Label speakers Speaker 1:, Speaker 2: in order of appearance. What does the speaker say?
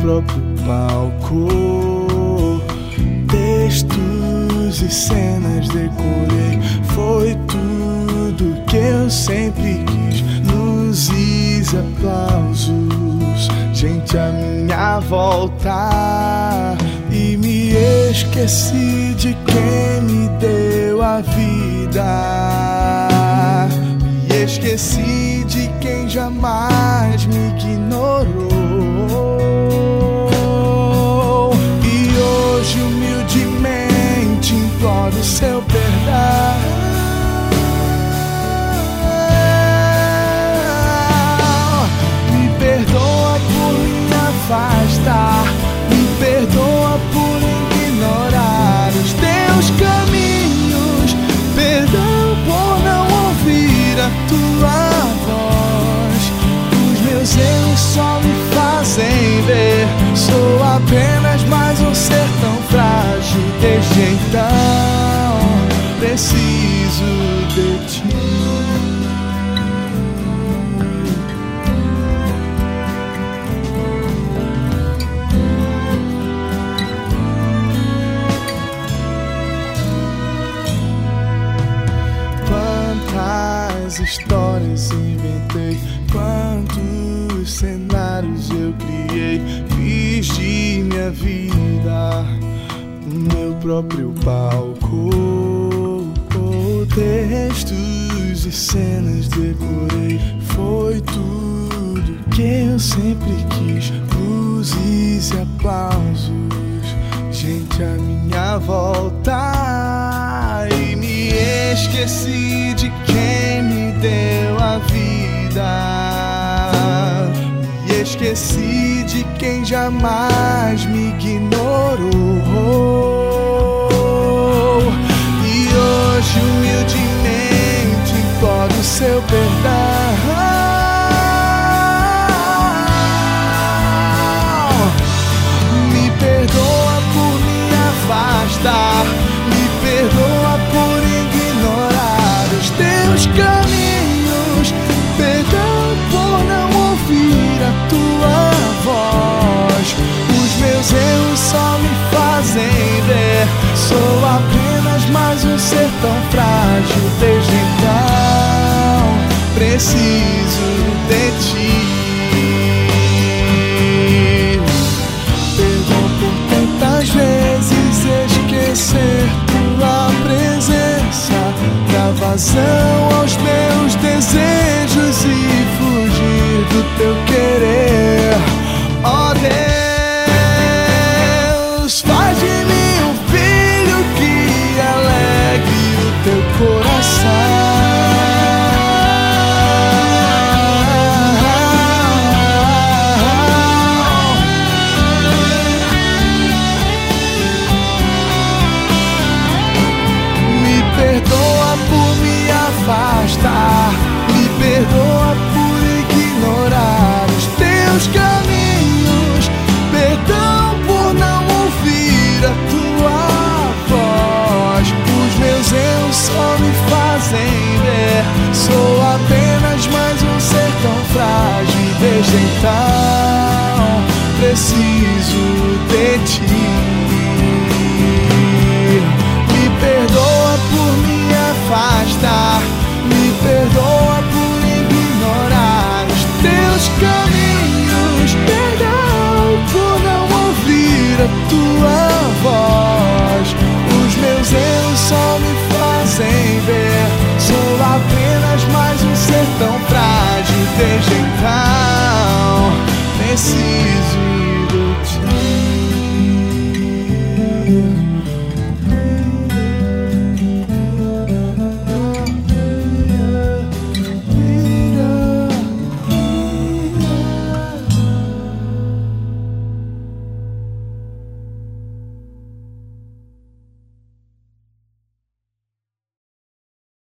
Speaker 1: próprio palco. Textos e cenas decorei, foi tudo que eu sempre quis. Luzes e aplausos, gente à minha volta. E me esqueci de quem me deu a vida. Me esqueci de quem jamais me ignorou. E hoje humildemente imploro seu perdão. Me perdoa por me afastar, me perdoa por ignorar os teus caminhos, perdão por não ouvir a tua voz. Os meus erros só me fazem ver, sou apenas mais um ser tão frágil. Desde então preciso de ti. Quantas histórias inventei, quantos cenários eu criei, fiz de minha vida o meu próprio palco. Textos e cenas decorei, foi tudo que eu sempre quis. Luzes e aplausos, gente à minha volta. E me esqueci de quem me deu a vida. Me esqueci de quem jamais me ignorou. E hoje humildemente imploro seu perdão. Me perdoa por me afastar, me perdoa por ignorar os teus caminhos, perdão por não ouvir a tua voz. Os meus erros só me fazem ver, sou apenas mais um ser tão frágil. Desde então preciso de ti. Perdão por tantas vezes esquecer tua presença, dar vazão aos meus desejos e fugir do teu querer. Ó Deus, faz de mim um filho que alegre o teu coração. Perdoa por me afastar, me perdoa por ignorar os teus caminhos, perdão por não ouvir a tua voz. Os meus erros só me fazem ver, sou apenas mais um ser tão frágil. Desde então preciso de ti. Me perdoa por me afastar, me perdoa por ignorar os teus caminhos, perdão por não ouvir a tua voz. Os meus erros só me fazem ver, sou apenas mais um ser tão frágil. Desde então preciso